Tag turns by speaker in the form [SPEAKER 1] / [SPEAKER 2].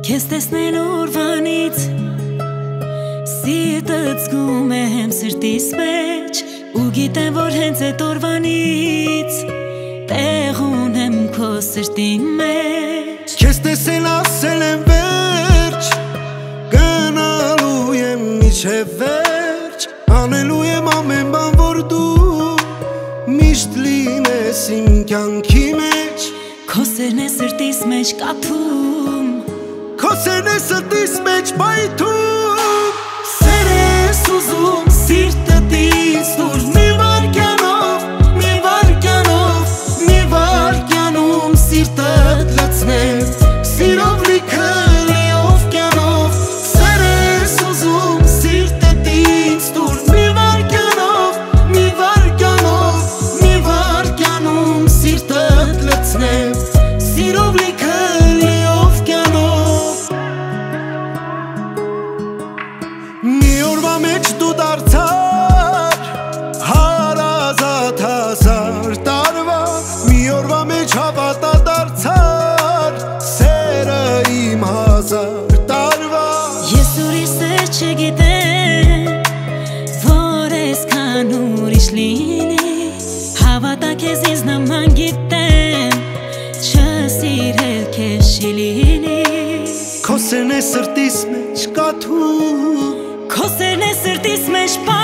[SPEAKER 1] Քեզ տեսնել օրվանից սիրտս զգում է հեմ սրտիս մեջ ու գիտեմ, որ հենց այդ օրվանից տեղ ունեմ քո սրտի մեջ
[SPEAKER 2] Քեզ տեսել ասել եմ վերջ գնալու եմ միջև վերջ անելու եմ ամեն բան, որ դու միշտ լինես իմ կյանքի մեջ
[SPEAKER 1] Քո սերն է սրտիս մեջ կաթում
[SPEAKER 2] Քո սերն է սրտիս մեջ պայթում Սեր ես ուզում սիրտտից դուր մի վարկյանում սիրտդ լցնեմ Սիրով լիքը լի օվկյանով Սեր ես ուզում սիրտտից դուր մի վարկյանում սիրտդ լցնեմ Սիրով լիքը լի օվկյանով Մի օրվա մեջ դու դարձար հարազատ հազար տարվա Մի օրվա մեջ հավատա դարձար սերը իմ հազար տարվա
[SPEAKER 1] Ես ուրիշ սեր չգիտեմ որ այսքան ուրիշ լինի Հավատա քեզ ինձ նման գիտեմ չսիրել քեզ չի լինի
[SPEAKER 2] Քո սերն է սրտիս մեջ կաթում
[SPEAKER 1] Քո սերն է սրտիս մեջ